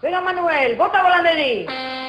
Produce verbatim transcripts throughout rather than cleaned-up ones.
Venga, Manuel, bota volanderi!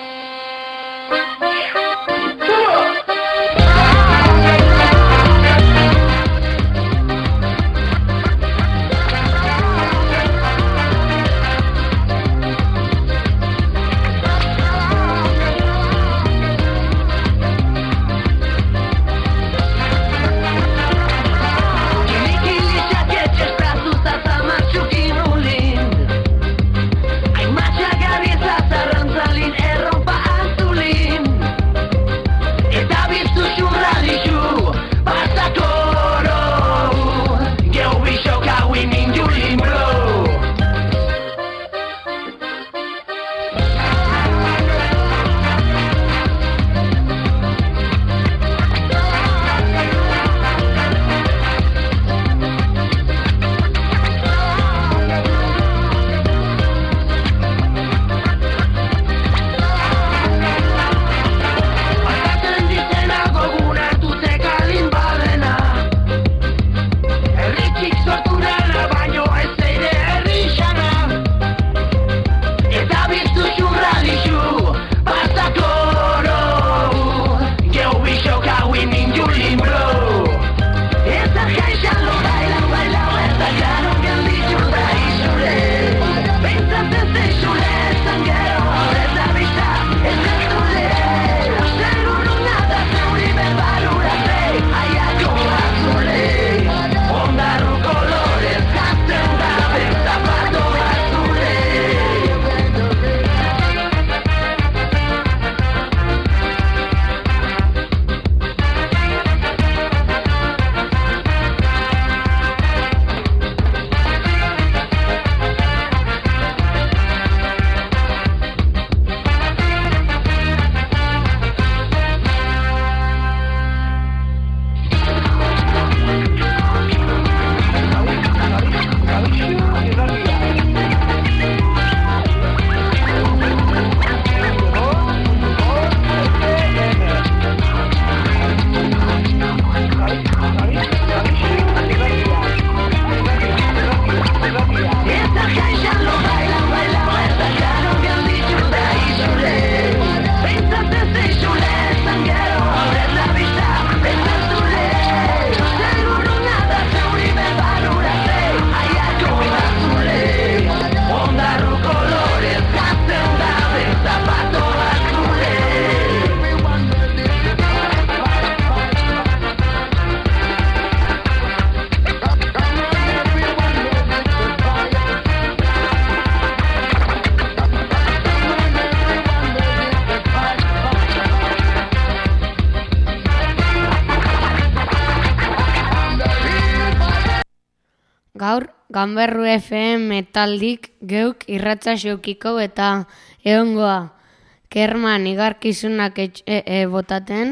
Gaur, Ganberru F M taldik geuk irratza xeukiko eta egongoa. Kerman igarkizunak e, e, botaten,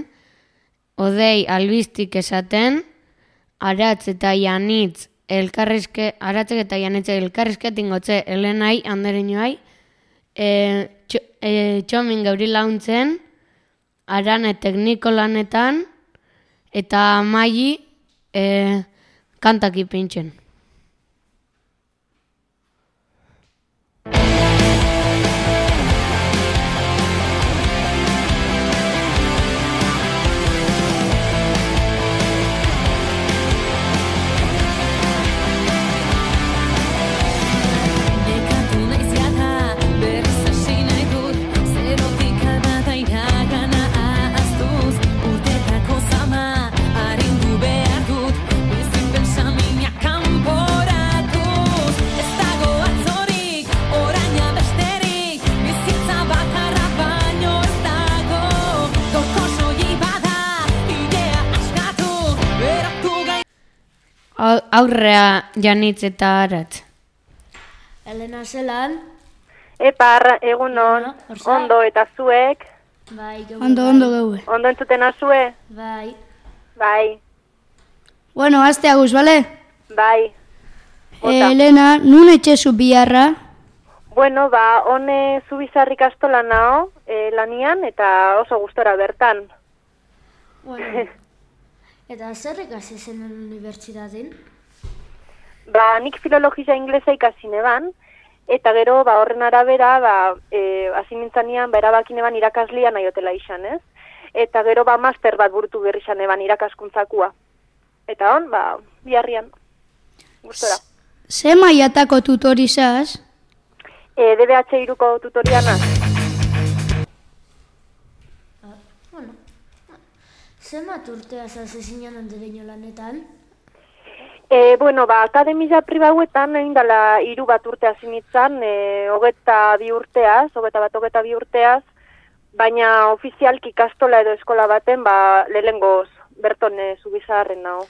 odei albistik esaten, aratz eta janitz elkarrizke, aratzek eta janitz elkarrizketin gotze Elenai, anderinoai, e, txo, e, txomin gauri launtzen, arane tekniko lanetan, eta maili e, kantak ipintzen. Aurrea janitz eta aratz. Elena zelan? Epar, egunon, ondo eta zuek? Bai, geue. Ondo, ondo geue. Ondo entzuten azue? Bai. Bai. Bueno, azte aguz, bale? Bai. Eh, Elena, nun etxezu biharra? Bueno, ba, hone zubizarrik astola nao, eh, lanian, eta oso gustora bertan. Bueno. Eta zer ikasi zen unibertsitatean? Ba, nik filologia inglesa ikasi neban, Eta gero, ba, horren arabera, ba, e, hasi nintzanean, ba, erabakin eban irakaslia nahi hotela izan, ez? Eta gero, ba, master bat burutu berri izan eban irakaskuntzakua. Eta hon, ba, biharrian, gustora. Ze maiatako tutorizaz? E, D B H iruko tutoriana. Bueno, zenbat urtea zazezinen andereño lanetan? E, bueno, ba, akademia pribauetan egin dela hiru bat urte hasi nintzen, e, hogeta bi urteaz, hogeta bat hogeta bi urteaz, baina ofizialki ikastola edo eskola baten, ba, lehenengoz berton e, Zubizarren nago.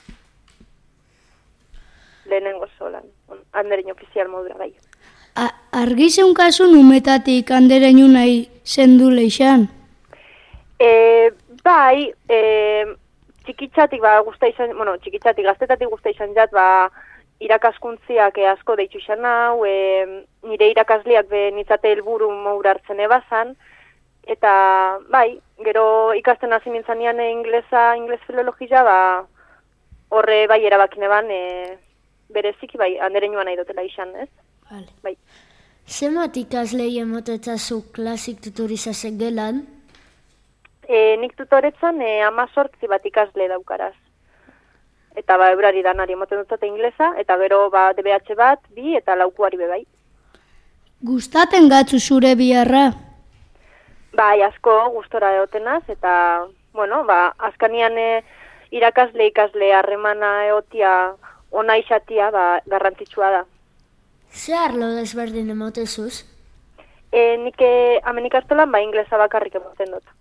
Lehenengoz solan, andereño ofizial modura bai. Argi zeunkazu numetatik andereñu nahi zendu leixan? E, bai, e, txikitzatik ba gusta izan, bueno, txikitzatik gaztetatik gusta izan jat, ba irakaskuntziak e, asko deitu izan hau, e, nire irakasliak be nitzate helburu moura hartzen ebazan, eta bai, gero ikasten hasi nintzanean e, inglesa, ingles filologia, ba horre bai erabakin eban, e, bereziki bai, andereñua nahi dutela izan, ez? Vale. Bai. Zenbat ikaslei emotetzazu klasik tutorizazen gelan? E, nik tutoretzan e, amazortzi bat ikasle daukaraz. Eta ba, eurari danari emoten dutate inglesa, eta gero ba, D B H bat, bi eta laukuari bebai. Gustaten gatzu zure biharra? Bai, asko gustora egotenaz, eta, bueno, ba, azkanian e, irakasle ikasle harremana egotia ona izatia, ba, garrantzitsua da. Ze arlo desberdin emotezuz? E, nik e, hemen ikastolan, ba, inglesa bakarrik emoten dut.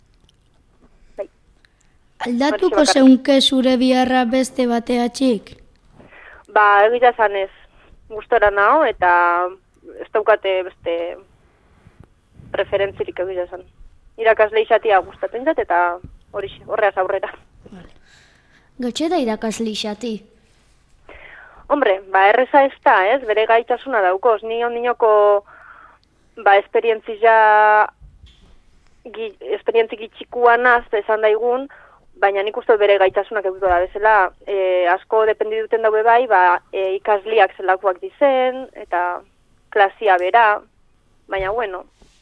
Aldatuko zeunke zure biharra beste bateatxik? Ba, egia zanez, gustora nao, eta ez daukate beste preferentzirik egia zan. Irakasle izatia gustatzen jat, eta hori horreaz aurrera. Vale. Gotxe da irakasle izati? Hombre, ba, erreza ez da, ez, bere gaitasuna daukoz. Ni ondinoko, ba, esperientzia, gi, esperientzi gitxikuanaz, esan daigun, baina nik uste bere gaitasunak egutu da bezala, e, asko dependi duten daue bai, ba, e, ikasliak zelakoak dizen, eta klasia bera, baina bueno,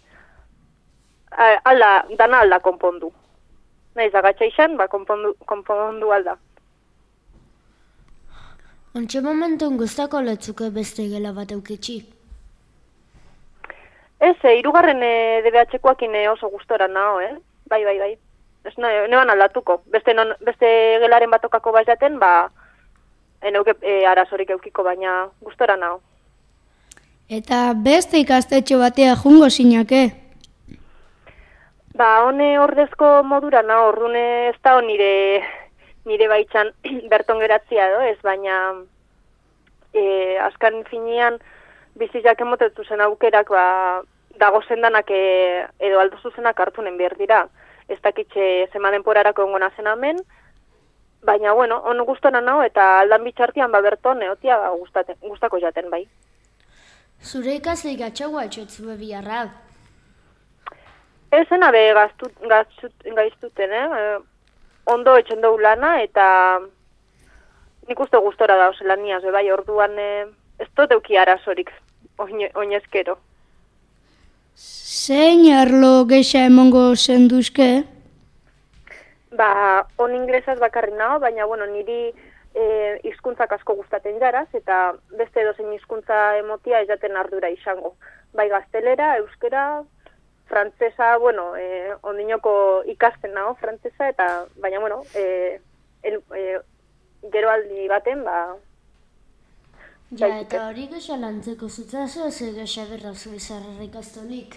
alda, dana alda konpondu. Naiz agatxa izan, ba, konpondu, konpondu alda. Ontxe momentun guztako letzuke beste gela bat euketxi? Ez, e, irugarren e, D B H-koakin oso gustora nao, eh? Bai, bai, bai. Ez neban aldatuko. Beste, non, beste gelaren batokako bazaten, ba, eneuke e, arazorik eukiko, baina gustora nao. Eta beste ikastetxe batea jungo zinake? Ba, hone ordezko modura nao, ordune ez da nire, nire baitzan berton geratzia edo, ez, baina e, azkan finean bizizak emotetu zen aukerak, ba, dago zendanak e, edo aldo zuzenak hartunen behar dira. Ez dakitxe zema denporarako ongo nazen amen, baina, bueno, on gustona nao, eta aldan bitxartian, ba, berton, eotia, ba, gustate, gustako jaten, bai. Zure ikasle gatxagoa etxotzu biharra? Ez zena be gaiztuten, eh? Ondo etxen dugu lana, eta nik uste gustora da, ose laniaz, bai, orduan eh, ez dut euki arazorik, oinezkero. Zein arlo gexa emongo zenduzke? Ba, on inglesaz bakarri nao, baina, bueno, niri e, hizkuntzak asko gustaten jaraz, eta beste edozein hizkuntza emotia ezaten ardura izango. Bai, gaztelera, euskera, frantzesa, bueno, e, ondinoko ikasten nao, frantzesa, eta, baina, bueno, e, el, e, gero aldi baten, ba... Ja, eta hori gexa lantzeko zutzazo, ze gexa berra Zubizarrera ikastolik?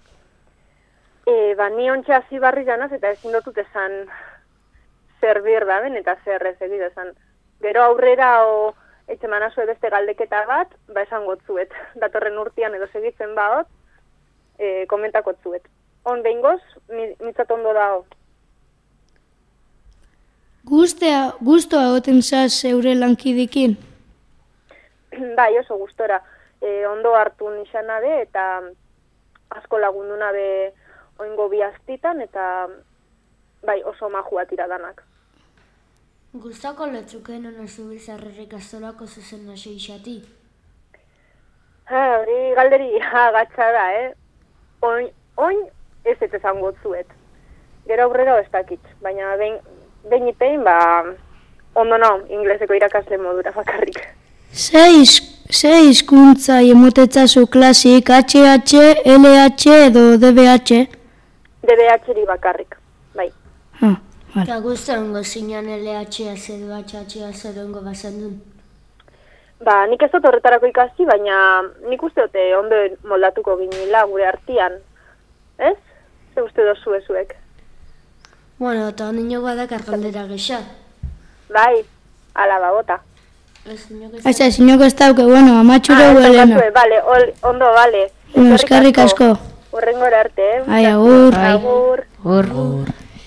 E, ba, ni ontsa hasi barri janaz, eta ezin dutut esan zer bir da ben, eta zer ez egiz esan. Gero aurrera, o, etxeman azue beste galdeketa bat, ba esan gotzuet. Datorren urtean edo segitzen baot, e, komentako zuet. On behingoz, mitzat ondo dago. Gustea, gustoa egoten zaz zeure lankidikin? Bai, oso gustora. E, ondo hartu nixan nabe, eta asko lagundu nabe oingo bi astitan, eta bai, oso majua tira danak. Gustako letzuken ona Zubizarrera ikastolako zuzen nase isati? Hori galderi agatsa da, eh? Oin, oin ez ez esango zuet. Gero aurrera ez dakit, baina behin, behin ipein, ba, ondo no, ingleseko irakasle modura bakarrik. Ze hizkuntza emotetzazu klasik, H H, L H edo D B H? D B H-ri bakarrik, bai. Ah, vale. Eta guztango zinean L H-a zedo H H-a zerongo bazen duen. Ba, nik ez dut horretarako ikasi, baina nik uste dute ondo moldatuko ginila gure artian. Ez? Ze uste dozu ezuek? Bueno, eta nino badakar galdera gexat. Bai, ala ba, bota. Aiza, zinoko ez dauke, bueno, amatxure Ah, huelena. ez bale, ol, ondo, bale. Bueno, eskerrik asko. Horrengora arte, eh? Ai, agur. Agur. Hor.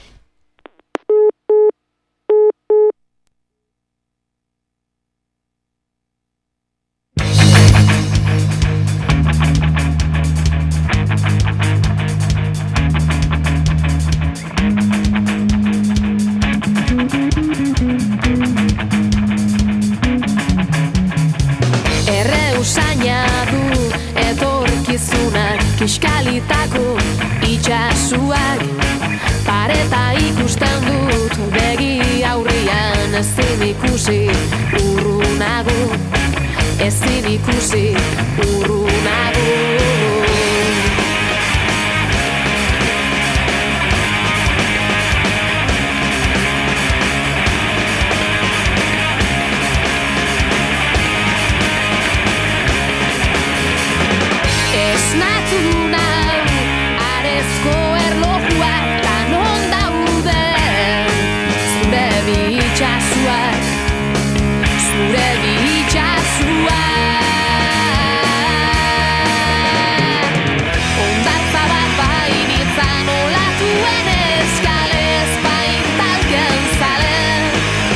Erre usaina du etorkizunak, kiskalitako itxasuak, pareta ikusten dut begi aurrian, ezin ikusi urrunago, ezin ikusi urrunago. Esnatu nau, arezko erlojuak, ta non dauden zure bitxasuak, zure bitxasuak. Ondartza bat bainitzan olatuen eskalez paintalken zalen,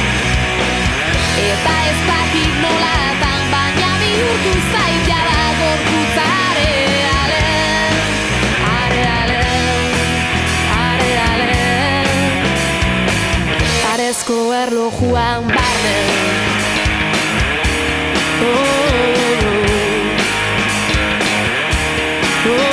eta ez dakit nolatan, baina bihurtu zait jada gorputzare. Arezko erlojuan barne. Oh, oh, oh,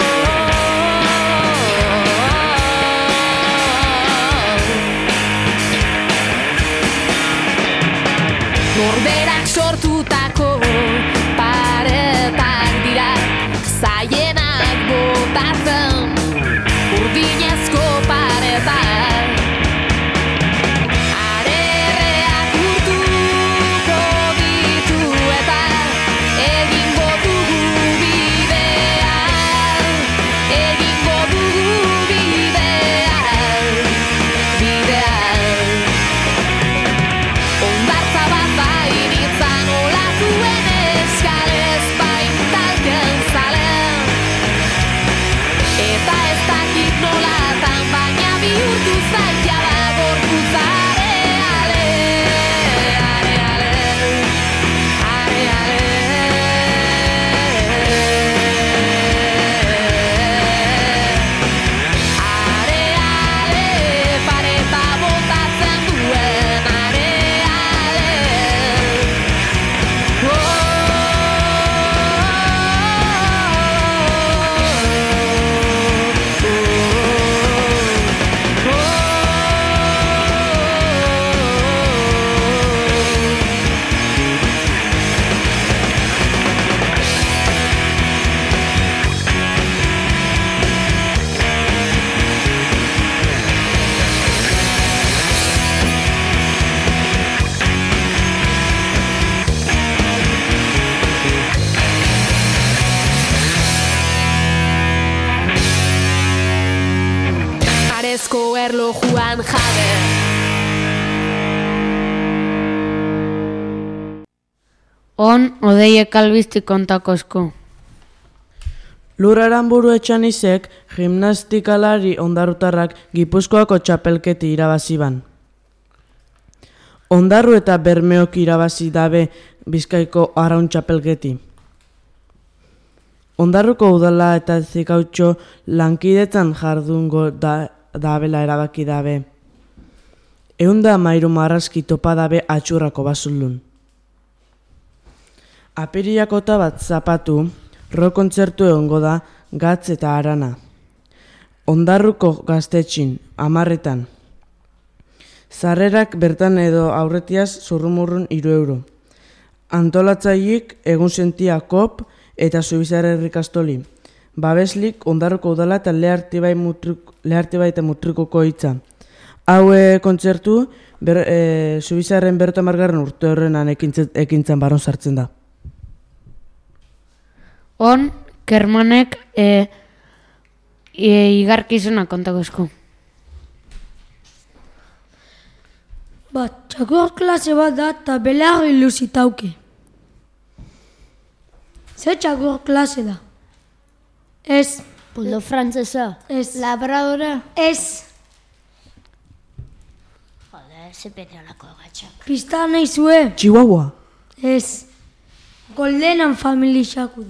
Norberak sortutako paretak dira, zaienak botatzen, urdinezko paretak. Arerreak urtuko ditu eta egingo dugu bidea, egingo dugu bidea, bidea. Ondartza bat bainitzan olatuen eskalez paintalken zalen, eta ez dakit nolatan, baina bihurtu zait jada gorputzare. Ale, ale, ale, ale, ale. Are, ale, pareta botatzen duen, are, ale. Oh, oh, Arezko erlojuan jabe. On, odeiek albizti kontakozko. Lur Aranburu Etxanizek gimnastikalari ondarrutarrak Gipuzkoako txapelketi irabaziban. Ondarru eta Bermeok irabazi dabe Bizkaiko arraun txapelketi. Ondarruko udala eta Zikautxo lankidetzan jardungo da, dabela erabaki dabe. Eunda mairu marrazki topa dabe atxurrako basulun. Apiriakota bat zapatu, rock kontzertu egongo da Gatz eta Arana. Ondarruko gaztetxin, amarretan. Sarrerak bertan edo aurretiaz zurrumurrun iru euro. Antolatzailik egun sentia kop eta Zubizarre Rikastoli. Babeslik Ondarruko udala eta Lehartibai eta Mutrikuko hitza. Hau kontzertu ber, e, Zubizarren berta margarren urte horrenan ekintzen baron sartzen da. On, Kermanek e, e, igarkizuna kontako esku. Bat, txakur klase bat da eta belarri luzitauke. Ze txakur klase da? Ez. Buldo frantzesa. Ez. Labradora. Ez. Joder, ze penolako gatxak. Pista nahi zue. Chihuahua. Ez. Goldenan famili xakude.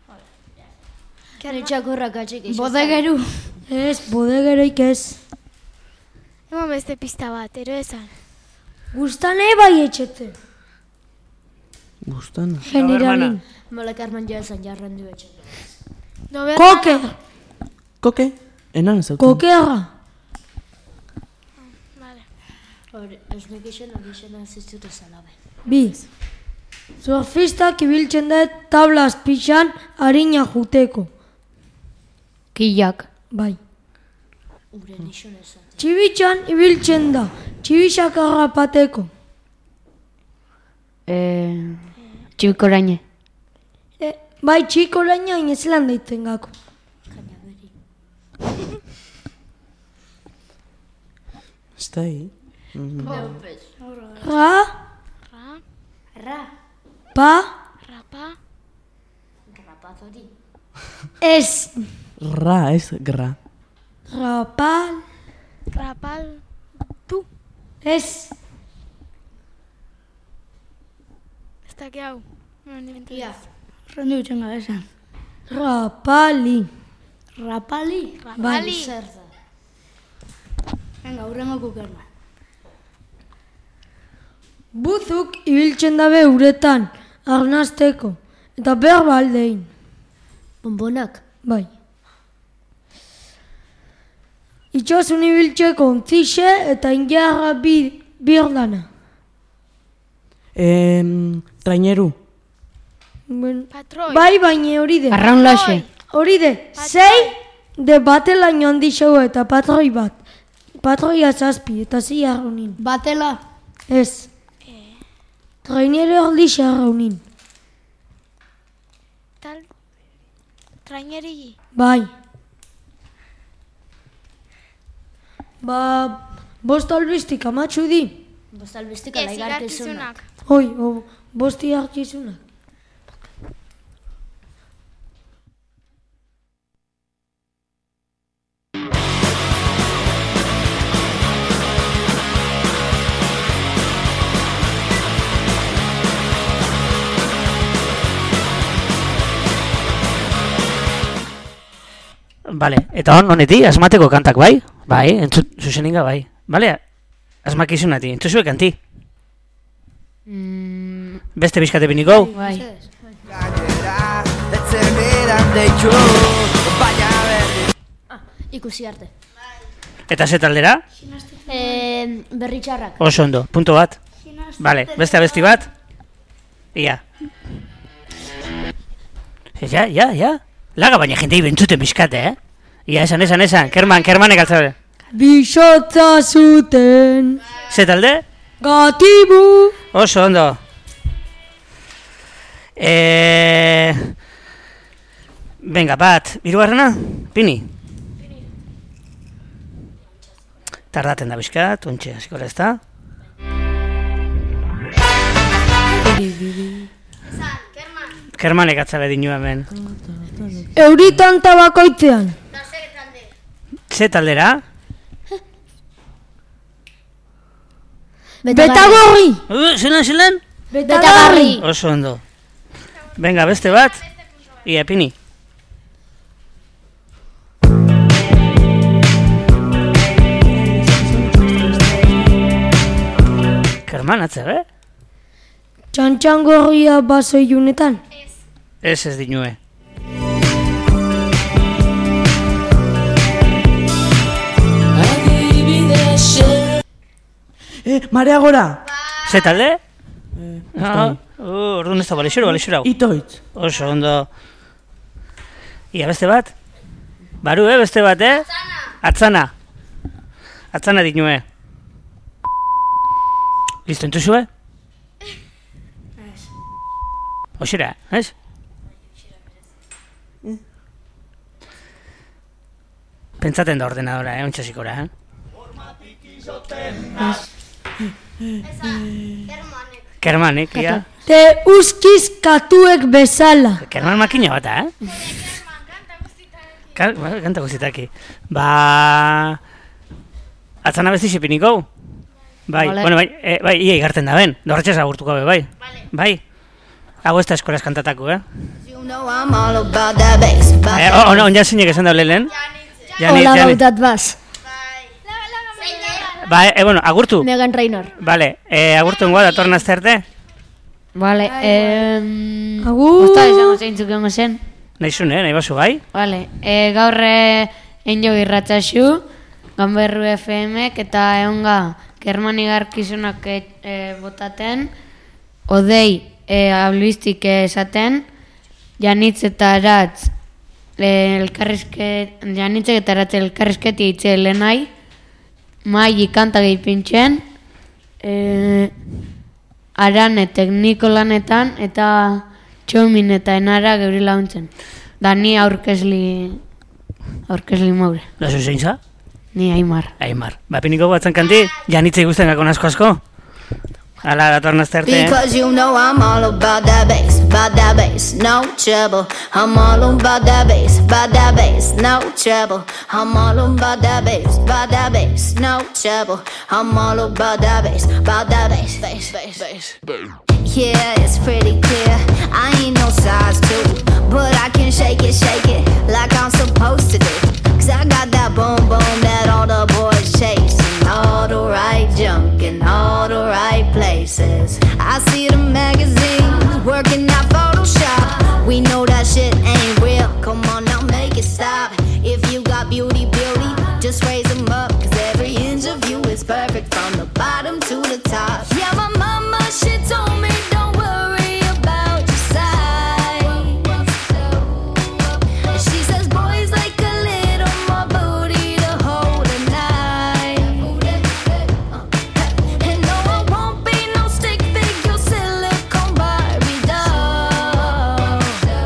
Kare txakurrak atxik iso. Bodegeru. Ez, bodegeroik ez. Ema beste pista bat, ero esan. Gustane bai etxete. Gustana. Generalin. Mola Carmen joa esan jarren du etxete. Koker. Koke? Enan zauten. Kokerra. Vale. Hore, esnek isen, agixena zizute zalabe. Bi. Surfistak ibiltzen da tabla azpixan harina juteko. Killak. Bai. Uren isun esan. Txibitxan ibiltzen da, txibixak harrapateko. E, Txibikoraine. E, bai, txiko laina inezelan daiten gako. Kaina beri. Ez da hi? Ra, Ra, Ra. pa, rapa, Rapazori. ez. Ra, ez gra. Rapal, rapal, tu. ez. Ez daki hau. Ia. Rondi utxen gabe esan. Rapali. Rapali. Rapali. Zer da. Venga, hurrengo kukerna. Buzuk ibiltzen dabe uretan, arnazteko, eta berba aldein. Bonbonak. Bai. Itxosun ibiltzeko ontzixe eta ingiarra bi, birdana. Em, traineru. Ben, Patroi. bai, baina hori de. Arraun loxe. Hori de, zei de batelaino handi xau eta patroi bat. Patroia zazpi eta zi arraunin. Batela. Ez. Trainero erdi xarraunin. Tal. Traineri. Bai. Ba, bost albistik amatxu di. Bostalbistika Ez laigarkizunak. igarkizunak. Hoi, o, bosti harkizunak. Bale, eta hon, honeti, asmateko kantak bai? Bai, entzut, zuzeninga bai. Bale, asmakizunati, entzuzue kanti. Mm, Beste bizkate biniko? bai. Ikusi arte. Eta ze taldera? Eh, berri txarrak. Oso ondo, punto bat. Bale, beste abesti bat? Ia. Ja, ja, ja. Laga baina jentei bentzuten bizkate, eh? Ia, esan, esan, esan. Kerman, kermanek altzabe. Bixotza zuten, Ze talde? gatibu. Oso ondo. Eh... Venga, bat, birugarrena? Pini? Tardaten da bizkat, ontxe, hasiko da ez da? Kermanek atzabe dinu hemen. Euritan tabakoitzean. Ze taldera? Betagorri. Uh, zelan, zelan? Betagarri. Oso ondo. Venga, beste bat? Ia, Pini. Kerman, atzabe? Txantxan gorria baso ilunetan? Ez ez dinue. Eh, marea gora! Ze talde? Eh, Ah, uh, orduan ez da balixero, balixero. Itoitz. Oso ondo. Ia beste bat? Baru, eh, beste bat, eh? Atzana. Atzana dinue. Listo, entuzue? Oxera, ez? Pentsaten da ordenadora, eh, ontsasikora, eh? Kermanek, ia. Te uskiz katuek bezala. Kerman makina bata, eh? Ka- ba, Kanta guztitaki. Ba... Atzana besti xepiniko? Bai, Vale. bueno, bai, e, bai, ia igarten da ben. Dorretxez agurtuko be, bai. Bai. Hago ez da eskoraz kantataku, eh? You know I'm all about that bass. About Eh, that oh, no, onja zinek esan da lehen. Janit, Hola Janit. gautat baz. Ba, e, bueno, agurtu. Megan Trainor. Vale, e, agurtu engoa datorren azte arte. Vale, eh... Agur. Osta izango zeintzuk egon zen. Naizun, eh, nahi basu, bai? Vale, e, gaur eh, enjo irratzaxu, Ganberru F Mek eta egonga Kermani garkizunak e, e, botaten, Odei e, abluistik esaten, Janitz eta Aratz e, elkarrizket, Janitzek eta Aratz elkarrizketi hitze helenai, Mai kanta gehi pintxen, e, Aranetek Niko lanetan eta Txomin eta Enara geuri launtzen. Da ni aurkezli, aurkezli maure. Lasu zein za? Ni Aimar. Aimar. Ba, piniko batzen kanti, janitzei guztien gako asko asko. Ala, datorren azte arte, eh? Because you know I'm all about that bass, about that bass, no trouble. I'm all about that bass, about that bass, no trouble. I'm all about that bass, about that bass, no trouble. I'm all about that bass, about that bass, bass, bass, bass. Yeah, it's pretty clear. I ain't no size two, but I can shake it, shake it like I'm supposed to do. Cause I got that boom boom that all the boys chase, and all the right junk in all the right places. I see the magazines working out Photoshop. We know that shit ain't real. Come on now, make it stop. If you got beauty, beauty, just raise them up. Cause every inch of you is perfect from the bottom to the top. Yeah, my mama, she told me don't worry about your size. She says boys like a little more booty to hold at night. And no, I won't be no stick figure silicone Barbie doll.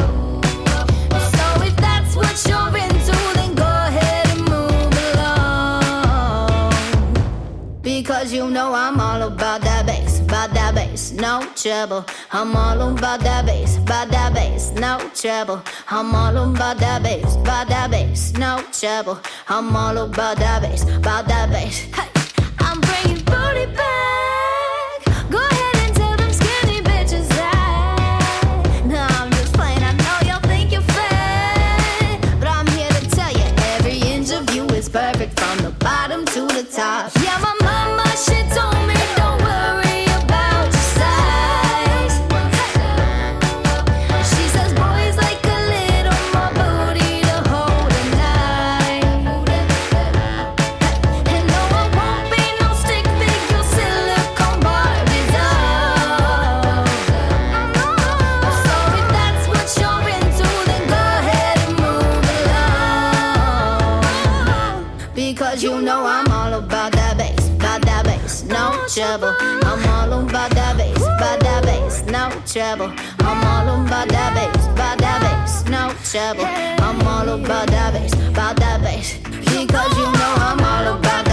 So if that's what you're into, then go ahead and move along. Because you know I'm all about that bass, about that bass, no trouble. I'm all about that bass, about that bass, no trouble. I'm all about that bass, about that bass, no trouble. I'm all about that bass, about that bass. Hey, I'm bringing booty back. Go ahead and tell them skinny bitches that. No, I'm just playing. I know y'all think you're fat, but I'm here to tell you every inch of you is perfect from the bottom to the top. Yeah, my mama, she told me don't worry about your size. She says boys like a little more booty to hold at night. And no, I won't be no stick figure silicone Barbie doll. So if that's what you're into, then go ahead and move along. Because you know I'm all about that bass, about that bass, no trouble. I'm all about that bass, about that bass, no trouble. I'm all about that bass, about that bass, no trouble. I'm all about that bass, about that bass. Because you know I'm all about that